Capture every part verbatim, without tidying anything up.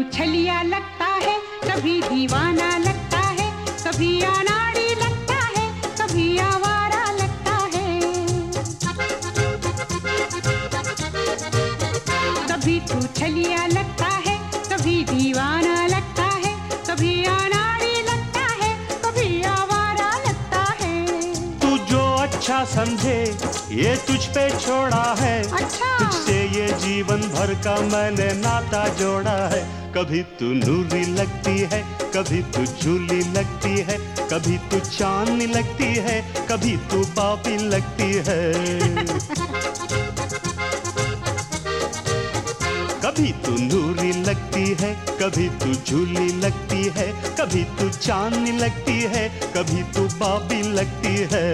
छलिया लगता है, कभी दीवाना लगता है, कभी अनाड़ी लगता है, कभी आवारा लगता है। कभी तू छलिया लगता है, कभी दीवाना लगता है, कभी अनाड़ी लगता है, कभी आवारा लगता है। तू जो अच्छा समझे ये तुझ पे छोड़ा है, अच्छा। तुझसे ये जीवन भर का मैंने नाता जोड़ा है। कभी तू नूरी लगती है, कभी तू झूली लगती है, कभी तू चांदनी लगती है, कभी तू पापी लगती है। कभी तू नूरी लगती है, कभी तू झूली लगती है, कभी तू चांदनी लगती है, कभी तू पापी लगती है।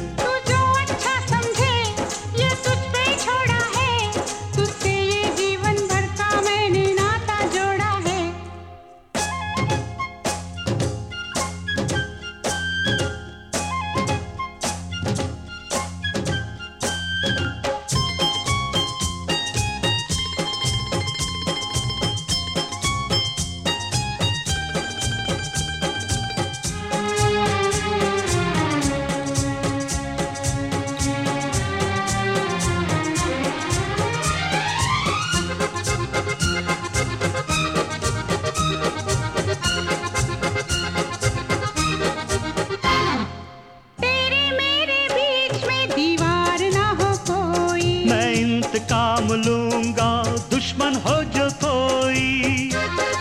काम लूंगा दुश्मन हो जो कोई,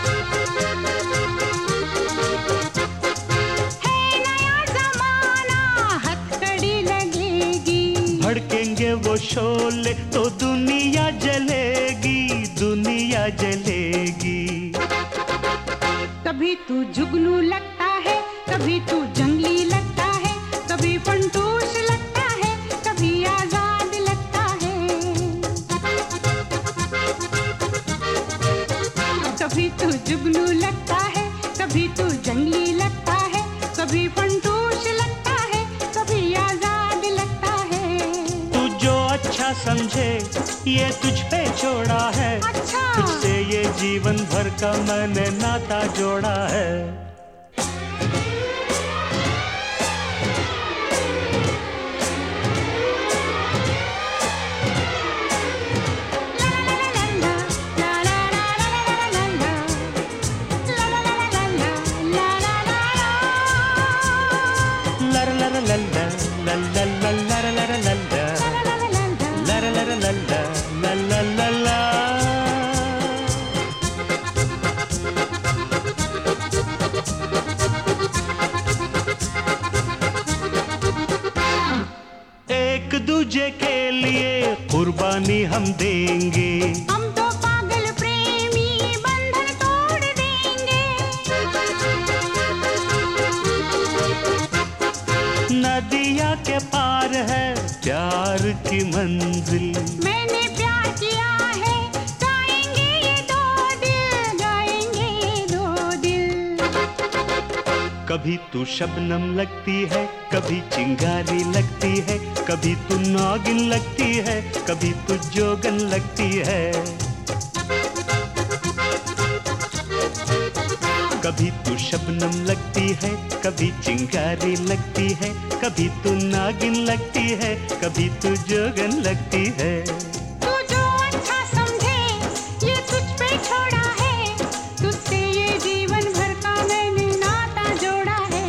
है नया जमाना हथकड़ी लगेगी, भड़केंगे वो शोले तो दुनिया जलेगी, दुनिया जलेगी। कभी तू जुगनू लगता है, कभी तू जंगली लगता है, कभी फंटूश लगता है, कभी आजाद लगता है। कभी तू जुगनू लगता है, कभी तू जंगली लगता है, कभी फंटूश लगता है, कभी आजाद लगता है। तू जो अच्छा समझे ये तुझ पे छोड़ा है, अच्छा। तुझसे ये जीवन भर का मैंने नाता जोड़ा है। एक दूजे के लिए कुर्बानी हम देंगे, हम तो पागल प्रेमी बंधन तोड़ देंगे। नदिया के पार है प्यार की मंजिल, मैंने प्यार किया है, गाएंगे ये दो दिल, गाएंगे ये दो दिल। कभी तू शबनम लगती है, कभी चिंगारी लगती है, कभी तू नागिन लगती है, कभी तू जोगन लगती है। कभी तू शबनम लगती है, कभी चिंगारी लगती है, कभी तू नागिन लगती है, कभी तू जोगन लगती है। तू जो अच्छा समझे ये तुझ पे छोड़ा है, तुझसे ये जीवन भर का मैंने नाता जोड़ा है।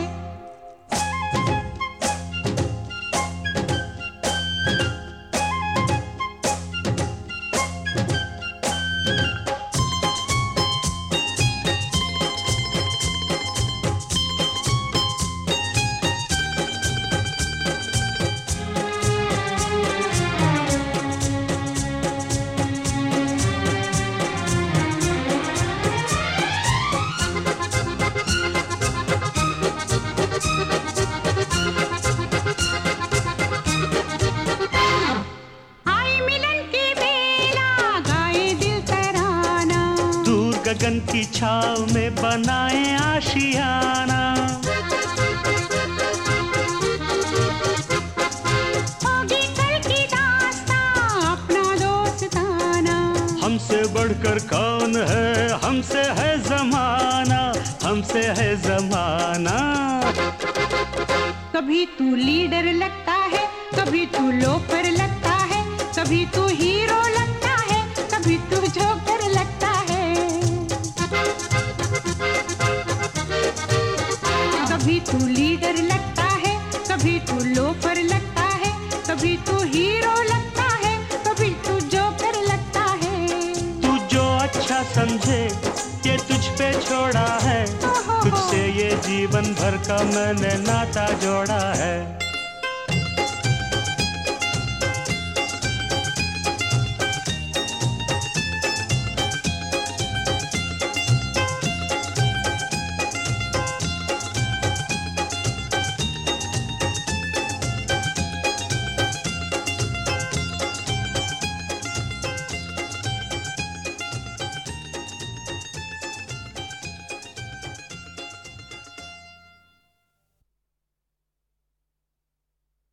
गगन की छाव में बनाए आशियाना, होगी कल की दास्तां अपना दोस्ताना, हमसे बढ़कर कौन है, हमसे है जमाना, हमसे है जमाना। कभी तू लीडर लगता है, कभी तू लोफर लगता है, कभी तू हीरो लगता है, कभी तू जोकर लगता है। कभी तू लीडर लगता है, कभी तू लोफर लगता है, कभी तू हीरो लगता है, कभी तू जोकर लगता है। तू जो अच्छा समझे ये तुझ पे छोड़ा है, तुझसे ये जीवन भर का मैंने नाता जोड़ा है।